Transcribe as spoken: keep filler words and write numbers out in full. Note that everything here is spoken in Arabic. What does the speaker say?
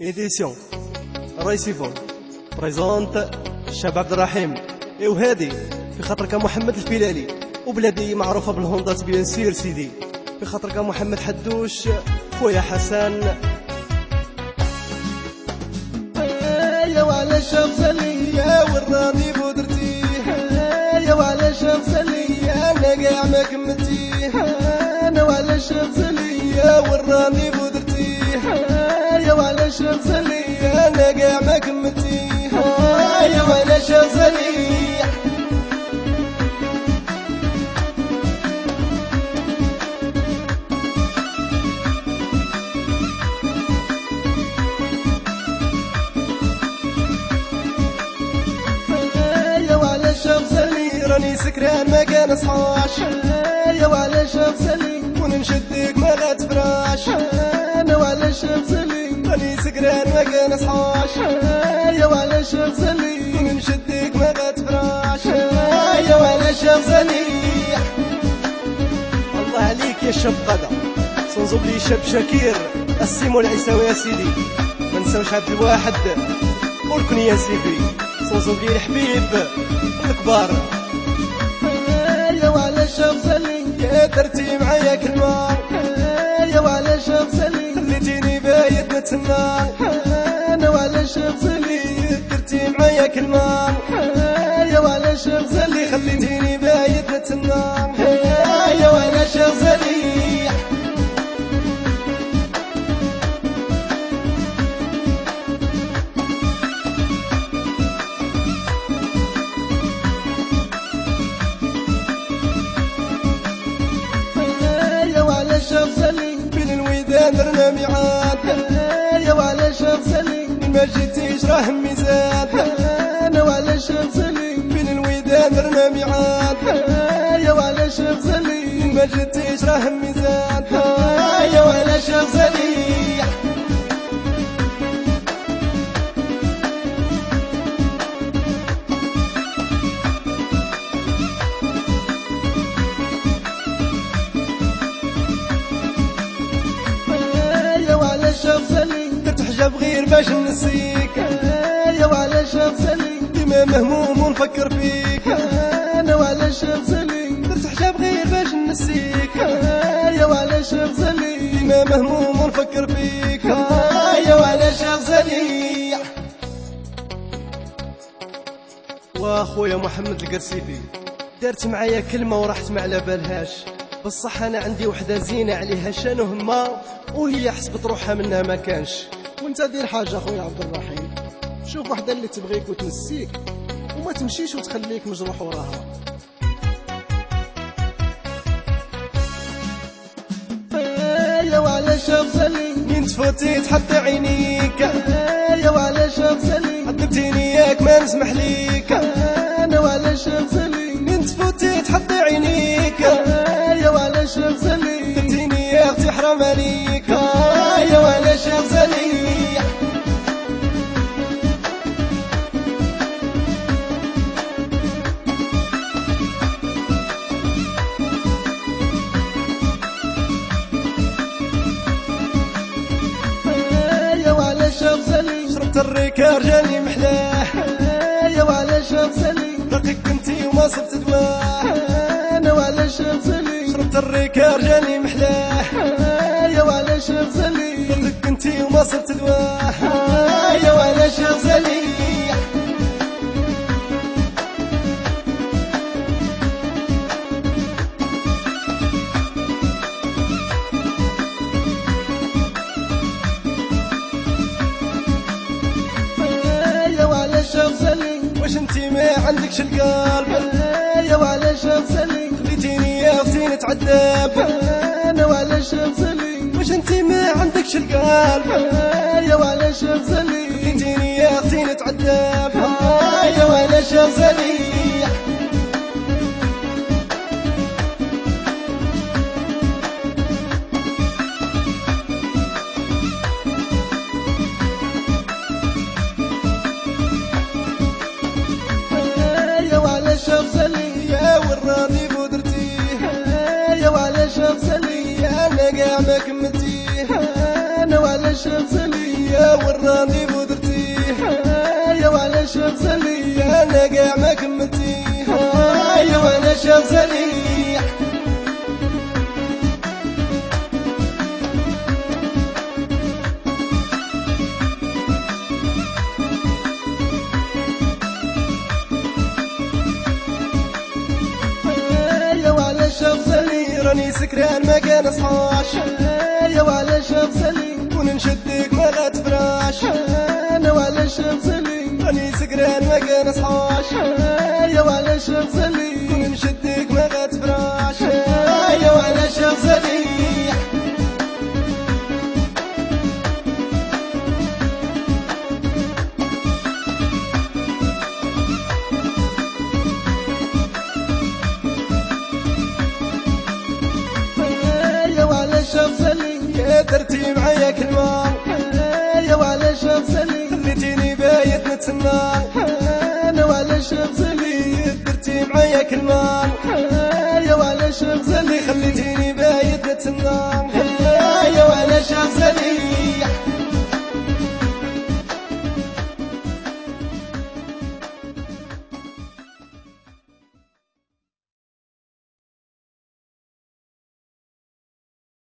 إيديسيون رايسيفون بريزونت الشاب عبد الرحيم إيه وهادي في خاطرك محمد البلالي وبلادي معروفة بالهوندات بيان سير سيدي في خاطرك محمد حدوش خويا حسن يا وعلى شغزلي يا وراني بودرتي يا وعلى شغزلي انا قاع ما كملتي انا وعلى شغزلي يا وراني بودرتي يا وعلى شغزلي انا قاع ما كملتي يا وعلى شغزلي راني سكران ما كان صحاش يا وعلى شغزلي وننشدك ما لا تفراش انا وعلى شغزلي راني سكران ما كان صحاش يا وعلى شغزلي وننشدك ما لا تفراش يا وعلى شغزلي الله عليك يا شاب قدا صنزوب لي شاب شاكير السيمو العيساوي يا سيدي ما نساوش عبد الواحد وركن يا سيدي صنزوب لي الحبيب الكبار يا وعلى شغزلي يا درتي معايا كلمة يا وعلى شغزلي خليتيني بايت نتسنى انا وعلى شغزلي درتي معايا كلمة يا وعلى شغزلي خليتيني بايت نتسنى يا وعلى شغزلي بين الويدان درنا ميعاد يا وعلى شغزلي ما جيتيش راه ميزان انا وعلى شغزلي بين الويدان درنا ميعاد يا وعلى شغزلي ما جيتيش راه ميزان يا وعلى شغزلي درت حجاب غير باش نسيك يا وعلى شغزلي ديما مهموم ونفكر فيك انا وعلى شغزلي درت حجاب غير باش نسيك يا وعلى شغزلي ديما مهموم ونفكر فيك يا وعلى شغزلي واخويا محمد القرسيفي دارت معايا كلمه ورحت ما على بالهاش بصح انا عندي وحده زينه عليها شان وهمه وهي حسبت روحها منها ما كانش. وانت دير حاجه اخويا عبد الرحيم، شوف وحده اللي تبغيك وتنسيك وما تمشيش وتخليك مجروح وراها. يا وعلى شغزلي من تفوتي تحط عينيك يا وعلى شغزلي عذبتيني ياك ما نسمح ليك انا وعلى شغزلي من تفوتي تحط عينيك يا وعلى شغزلي عذبتيني يا اختي حرام عليك يا وعلى شغزلي شربت الريكار جاني محلاه يا وعلى شغزلي رقيق كنتي وما صبت دواه انا وعلى شغزلي شربت الريكار جاني محلاه يا وعلى شغزلي رقيق كنتي وما صبت دواه يا وعلى شغزلي واش انتي ما عندكش القلب يا وعلى شغزلي خليتيني يا اختي نتعذب انا وعلى شغزلي واش انتي ما عندكش القلب يا وعلى شغزلي خليتيني يا اختي نتعذب يا وعلى شغزلي يا وراني بودرتي يا وعلى شغزلي انا قاع ما كملتي انا وعلى شغزلي يا والرانديفو درتيه يا وعلاش غزالي انا كاع ما كملتيه يا وعلاش غزالي يا وعلاش غزالي راني سكران ما كنصحاش يا وعلاش غزالي وننشدك ما غتفراش انا وعلاش غزالي راني سكران ما كنصحاش يا وعلاش غزالي وننشدك ما غتفراش يا وعلاش غزالي يا وعلاش غزالي يا درتي معايا كلمة يا وعلاش غزالي خليتيني بايت نتسنى انا وعلاش غزالي درتي معايا كلمة يا وعلاش غزالي خليتيني بايت نتسنى